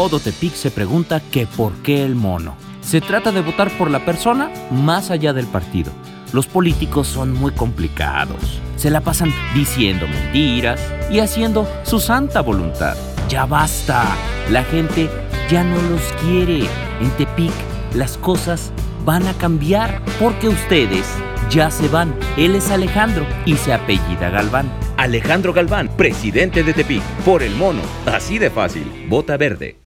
Todo Tepic se pregunta que por qué el mono. Se trata de votar por la persona más allá del partido. Los políticos son muy complicados. Se la pasan diciendo mentiras y haciendo su santa voluntad. ¡Ya basta! La gente ya no los quiere. En Tepic las cosas van a cambiar porque ustedes ya se van. Él es Alejandro y se apellida Galván. Alejandro Galván, presidente de Tepic. Por el mono. Así de fácil. Vota verde.